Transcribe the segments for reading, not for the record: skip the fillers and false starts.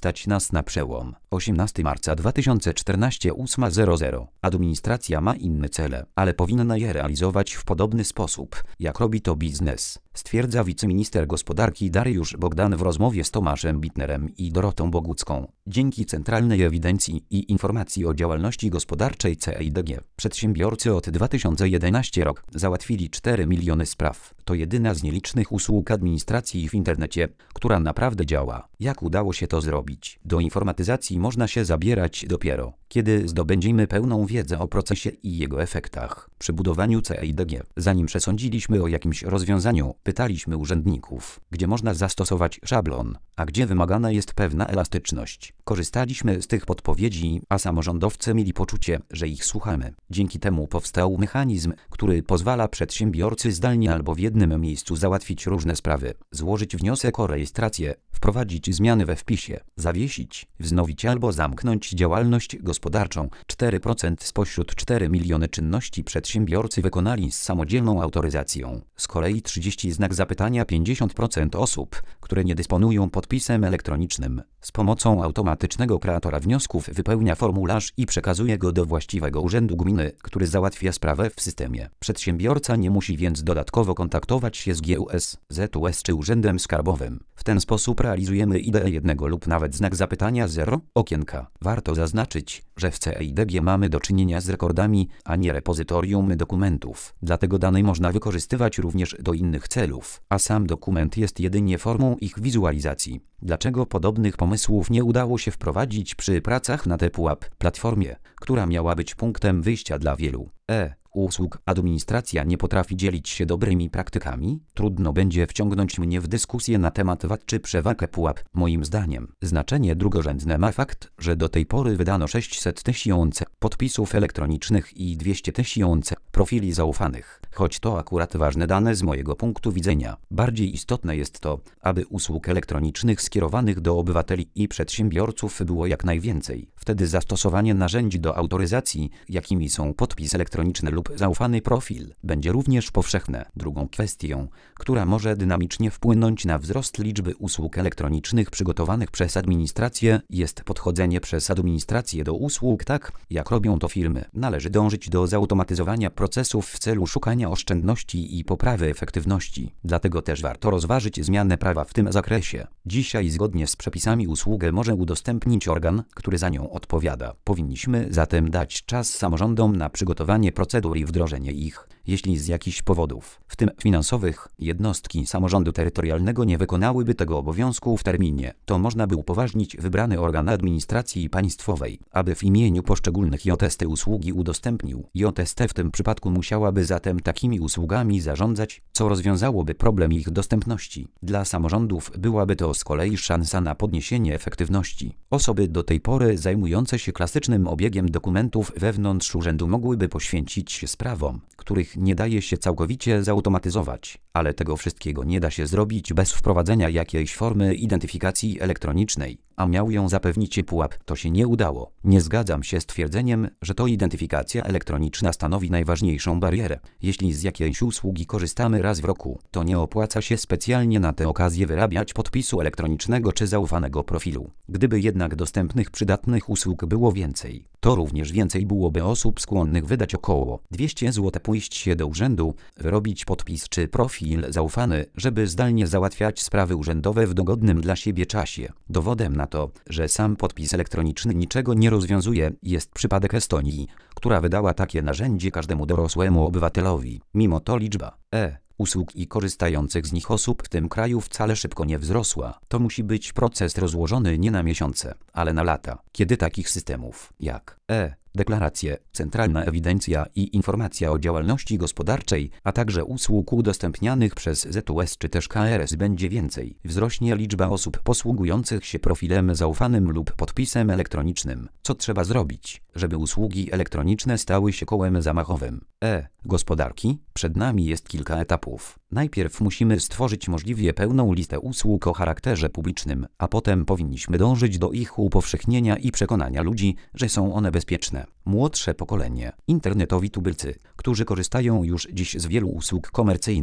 stać nas na przełom. 18 marca 2014 8:00. Administracja ma inne cele, ale powinna je realizować w podobny sposób, jak robi to biznes, stwierdza wiceminister gospodarki Dariusz Bogdan w rozmowie z Tomaszem Bitnerem i Dorotą Bogucką. Dzięki Centralnej Ewidencji i Informacji o Działalności Gospodarczej CEIDG przedsiębiorcy od 2011 rok załatwili 4 miliony spraw. To jedyna z nielicznych usług administracji w internecie, która naprawdę działa. Jak udało się to zrobić? Do informatyzacji można się zabierać dopiero, kiedy zdobędziemy pełną wiedzę o procesie i jego efektach. Przy budowaniu CEIDG, zanim przesądziliśmy o jakimś rozwiązaniu, pytaliśmy urzędników, gdzie można zastosować szablon, a gdzie wymagana jest pewna elastyczność. Korzystaliśmy z tych podpowiedzi, a samorządowcy mieli poczucie, że ich słuchamy. Dzięki temu powstał mechanizm, który pozwala przedsiębiorcy zdalnie albo w jednym miejscu załatwić różne sprawy, złożyć wniosek o rejestrację, wprowadzić zmiany we wpisie, zawiesić, wznowić albo zamknąć działalność gospodarczą. 4% spośród 4 miliony czynności przedsiębiorcy wykonali z samodzielną autoryzacją. Z kolei 30 znak zapytania 50% osób, które nie dysponują podpisem elektronicznym. Z pomocą automatycznego kreatora wniosków wypełnia formularz i przekazuje go do właściwego urzędu gminy, który załatwia sprawę w systemie. Przedsiębiorca nie musi więc dodatkowo kontaktować się z GUS, ZUS czy urzędem skarbowym. W ten sposób realizujemy ideę jednego lub nawet znak zapytania 0 okienka. Warto zaznaczyć, że w CEIDG mamy do czynienia z rekordami, a nie repozytorium dokumentów. Dlatego dane można wykorzystywać również do innych celów, a sam dokument jest jedynie formą ich wizualizacji. Dlaczego podobnych pomysłów nie udało się wprowadzić przy pracach na ePUAP, platformie, która miała być punktem wyjścia dla wielu usług? Administracja nie potrafi dzielić się dobrymi praktykami? Trudno będzie wciągnąć mnie w dyskusję na temat VAT czy przewag ePUAP. Moim zdaniem znaczenie drugorzędne ma fakt, że do tej pory wydano 600 tysięcy podpisów elektronicznych i 200 tysięcy profili zaufanych. Choć to akurat ważne dane z mojego punktu widzenia. Bardziej istotne jest to, aby usług elektronicznych skierowanych do obywateli i przedsiębiorców było jak najwięcej. Wtedy zastosowanie narzędzi do autoryzacji, jakimi są podpis elektroniczny lub zaufany profil, będzie również powszechne. Drugą kwestią, która może dynamicznie wpłynąć na wzrost liczby usług elektronicznych przygotowanych przez administrację, jest podchodzenie przez administrację do usług tak, jak robią to firmy. Należy dążyć do zautomatyzowania procesów w celu szukania oszczędności i poprawy efektywności. Dlatego też warto rozważyć zmianę prawa w tym zakresie. Dzisiaj zgodnie z przepisami usługę może udostępnić organ, który za nią odpowiada. Powinniśmy zatem dać czas samorządom na przygotowanie procedur i wdrożenie ich. Jeśli z jakichś powodów, w tym finansowych, jednostki samorządu terytorialnego nie wykonałyby tego obowiązku w terminie, to można by upoważnić wybrany organ administracji państwowej, aby w imieniu poszczególnych JST usługi udostępnił. JST w tym przypadku musiałaby zatem takimi usługami zarządzać, co rozwiązałoby problem ich dostępności. Dla samorządów byłaby to z kolei szansa na podniesienie efektywności. Osoby do tej pory zajmujące się klasycznym obiegiem dokumentów wewnątrz urzędu mogłyby poświęcić się sprawom, których nie daje się całkowicie zautomatyzować, ale tego wszystkiego nie da się zrobić bez wprowadzenia jakiejś formy identyfikacji elektronicznej, a miał ją zapewnić ePUAP. To się nie udało. Nie zgadzam się z twierdzeniem, że to identyfikacja elektroniczna stanowi najważniejszą barierę. Jeśli z jakiejś usługi korzystamy raz w roku, to nie opłaca się specjalnie na tę okazję wyrabiać podpisu elektronicznego czy zaufanego profilu. Gdyby jednak dostępnych przydatnych usług było więcej, to również więcej byłoby osób skłonnych wydać około 200 zł, pójść się do urzędu, wyrobić podpis czy profil zaufany, żeby zdalnie załatwiać sprawy urzędowe w dogodnym dla siebie czasie. Dowodem na to, że sam podpis elektroniczny niczego nie rozwiązuje, jest przypadek Estonii, która wydała takie narzędzie każdemu dorosłemu obywatelowi. Mimo to liczba usług i korzystających z nich osób w tym kraju wcale szybko nie wzrosła. To musi być proces rozłożony nie na miesiące, ale na lata. Kiedy takich systemów jak deklaracje, Centralna Ewidencja i Informacja o Działalności Gospodarczej, a także usług udostępnianych przez ZUS czy też KRS będzie więcej, wzrośnie liczba osób posługujących się profilem zaufanym lub podpisem elektronicznym. Co trzeba zrobić, żeby usługi elektroniczne stały się kołem zamachowym gospodarki? Przed nami jest kilka etapów. Najpierw musimy stworzyć możliwie pełną listę usług o charakterze publicznym, a potem powinniśmy dążyć do ich upowszechnienia i przekonania ludzi, że są one bezpieczne. Młodsze pokolenie, internetowi tubylcy, którzy korzystają już dziś z wielu usług komercyjnych,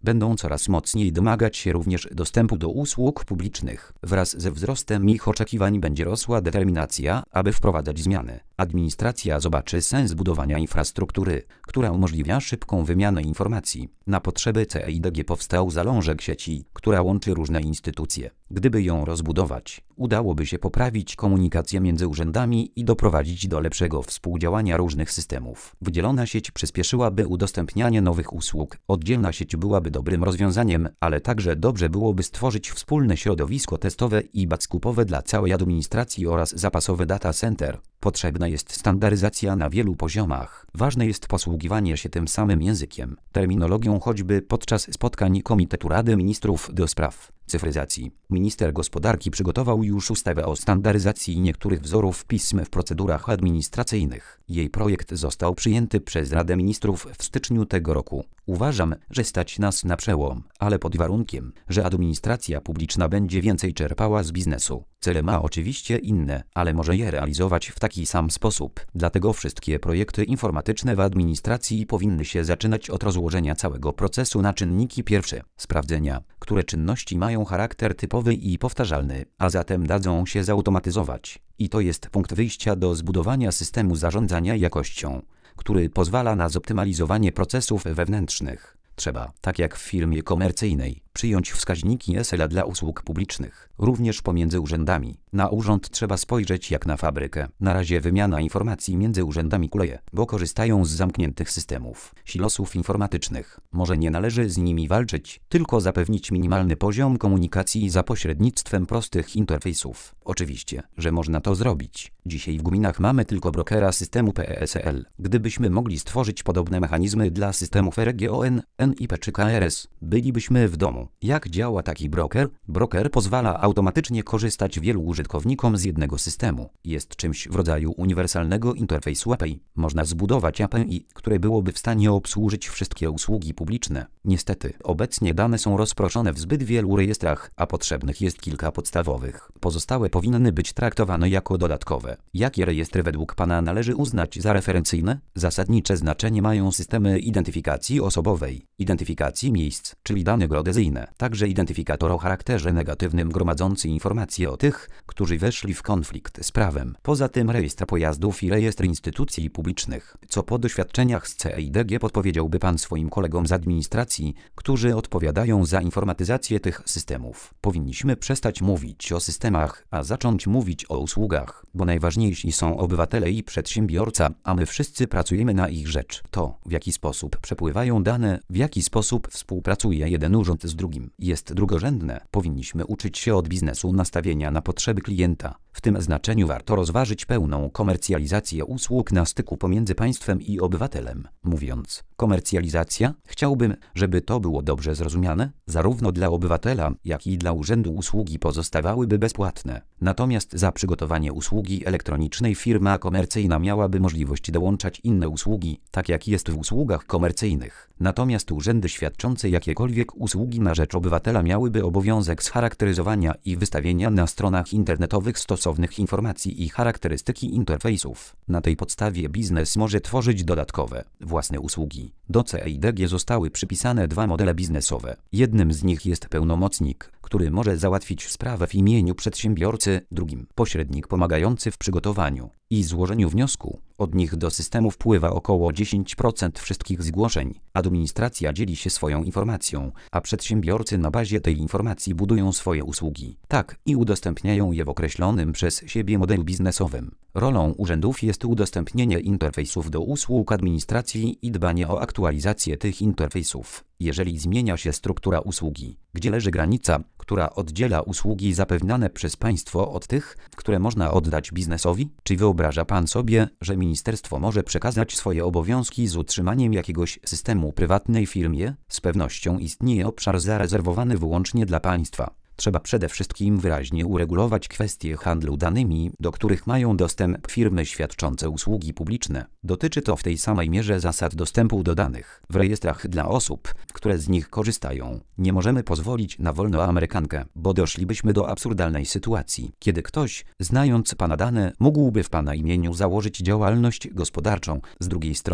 będą coraz mocniej domagać się również dostępu do usług publicznych. Wraz ze wzrostem ich oczekiwań będzie rosła determinacja, aby wprowadzać zmiany. Administracja zobaczy sens budowania infrastruktury, która umożliwia szybką wymianę informacji. Na potrzeby CEIDG powstał zalążek sieci, która łączy różne instytucje. Gdyby ją rozbudować, udałoby się poprawić komunikację między urzędami i doprowadzić do lepszego współdziałania różnych systemów. Wydzielona sieć przyspieszyłaby udostępnianie nowych usług. Oddzielna sieć byłaby dobrym rozwiązaniem, ale także dobrze byłoby stworzyć wspólne środowisko testowe i backupowe dla całej administracji oraz zapasowe data center. Potrzebna jest standaryzacja na wielu poziomach. Ważne jest posługiwanie się tym samym językiem, terminologią choćby podczas spotkań Komitetu Rady Ministrów do spraw cyfryzacji. Minister gospodarki przygotował już ustawę o standaryzacji niektórych wzorów pism w procedurach administracyjnych. Jej projekt został przyjęty przez Radę Ministrów w styczniu tego roku. Uważam, że stać nas na przełom, ale pod warunkiem, że administracja publiczna będzie więcej czerpała z biznesu. Cele ma oczywiście inne, ale może je realizować w taki sam sposób. Dlatego wszystkie projekty informatyczne w administracji powinny się zaczynać od rozłożenia całego procesu na czynniki pierwsze, sprawdzenia, które czynności mają charakter typowy i powtarzalny, a zatem dadzą się zautomatyzować. I to jest punkt wyjścia do zbudowania systemu zarządzania jakością, który pozwala na zoptymalizowanie procesów wewnętrznych. Trzeba, tak jak w firmie komercyjnej, przyjąć wskaźniki SLA dla usług publicznych, również pomiędzy urzędami. Na urząd trzeba spojrzeć jak na fabrykę. Na razie wymiana informacji między urzędami kuleje, bo korzystają z zamkniętych systemów, silosów informatycznych. Może nie należy z nimi walczyć, tylko zapewnić minimalny poziom komunikacji za pośrednictwem prostych interfejsów. Oczywiście, że można to zrobić. Dzisiaj w gminach mamy tylko brokera systemu PESEL. Gdybyśmy mogli stworzyć podobne mechanizmy dla systemów RGON, NIP czy KRS, bylibyśmy w domu. Jak działa taki broker? Broker pozwala automatycznie korzystać wielu użytkownikom z jednego systemu. Jest czymś w rodzaju uniwersalnego interfejsu API. Można zbudować API, które byłoby w stanie obsłużyć wszystkie usługi publiczne. Niestety, obecnie dane są rozproszone w zbyt wielu rejestrach, a potrzebnych jest kilka podstawowych. Pozostałe powinny być traktowane jako dodatkowe. Jakie rejestry według Pana należy uznać za referencyjne? Zasadnicze znaczenie mają systemy identyfikacji osobowej, identyfikacji miejsc, czyli dane geodezyjne, także identyfikator o charakterze negatywnym gromadzący informacje o tych, którzy weszli w konflikt z prawem. Poza tym rejestr pojazdów i rejestr instytucji publicznych. Co po doświadczeniach z CEIDG podpowiedziałby Pan swoim kolegom z administracji, którzy odpowiadają za informatyzację tych systemów? Powinniśmy przestać mówić o systemach, a zacząć mówić o usługach, bo najważniejsi są obywatele i przedsiębiorca, a my wszyscy pracujemy na ich rzecz. To, w jaki sposób przepływają dane, w jaki sposób współpracuje jeden urząd z drugim, jest drugorzędne. Powinniśmy uczyć się od biznesu nastawienia na potrzeby klienta. W tym znaczeniu warto rozważyć pełną komercjalizację usług na styku pomiędzy państwem i obywatelem. Mówiąc komercjalizacja, chciałbym, żeby to było dobrze zrozumiane. Zarówno dla obywatela, jak i dla urzędu usługi pozostawałyby bezpłatne. Natomiast za przygotowanie usługi elektronicznej firma komercyjna miałaby możliwość dołączać inne usługi, tak jak jest w usługach komercyjnych. Natomiast urzędy świadczące jakiekolwiek usługi na rzecz obywatela miałyby obowiązek scharakteryzowania i wystawienia na stronach internetowych stosownych informacji i charakterystyki interfejsów. Na tej podstawie biznes może tworzyć dodatkowe, własne usługi. Do CEIDG zostały przypisane dwa modele biznesowe. Jednym z nich jest pełnomocnik, który może załatwić sprawę w imieniu przedsiębiorcy, drugim pośrednik pomagający w przygotowaniu i złożeniu wniosku. Od nich do systemu wpływa około 10% wszystkich zgłoszeń. Administracja dzieli się swoją informacją, a przedsiębiorcy na bazie tej informacji budują swoje usługi. Tak, i udostępniają je w określonym przez siebie modelu biznesowym. Rolą urzędów jest udostępnienie interfejsów do usług administracji i dbanie o aktualizację tych interfejsów. Jeżeli zmienia się struktura usługi, gdzie leży granica, która oddziela usługi zapewniane przez państwo od tych, które można oddać biznesowi? Czy wyobraża Pan sobie, że ministerstwo może przekazać swoje obowiązki z utrzymaniem jakiegoś systemu prywatnej firmie? Z pewnością istnieje obszar zarezerwowany wyłącznie dla państwa. Trzeba przede wszystkim wyraźnie uregulować kwestie handlu danymi, do których mają dostęp firmy świadczące usługi publiczne. Dotyczy to w tej samej mierze zasad dostępu do danych w rejestrach dla osób, które z nich korzystają. Nie możemy pozwolić na wolną amerykankę, bo doszlibyśmy do absurdalnej sytuacji, kiedy ktoś, znając Pana dane, mógłby w Pana imieniu założyć działalność gospodarczą. Z drugiej strony,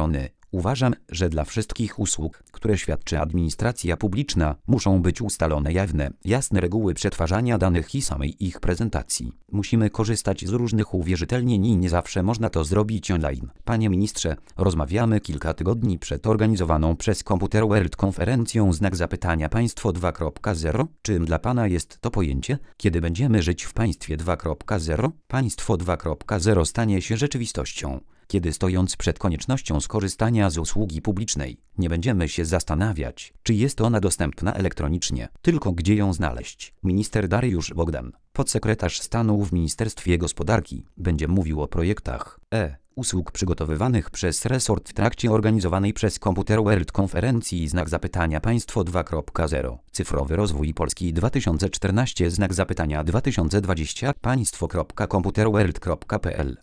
Uważam, że dla wszystkich usług, które świadczy administracja publiczna, muszą być ustalone jawne, jasne reguły przetwarzania danych i samej ich prezentacji. Musimy korzystać z różnych uwierzytelnień i nie zawsze można to zrobić online. Panie ministrze, rozmawiamy kilka tygodni przed organizowaną przez Computer World konferencją Państwo 2.0. Czym dla Pana jest to pojęcie? Kiedy będziemy żyć w państwie 2.0? Państwo 2.0 stanie się rzeczywistością, kiedy stojąc przed koniecznością skorzystania z usługi publicznej, nie będziemy się zastanawiać, czy jest ona dostępna elektronicznie, tylko gdzie ją znaleźć. Minister Dariusz Bogdan, podsekretarz stanu w Ministerstwie Gospodarki, będzie mówił o projektach usług przygotowywanych przez resort w trakcie organizowanej przez Computer World konferencji Państwo 2.0. Cyfrowy rozwój Polski 2014 2020 państwo.computerworld.pl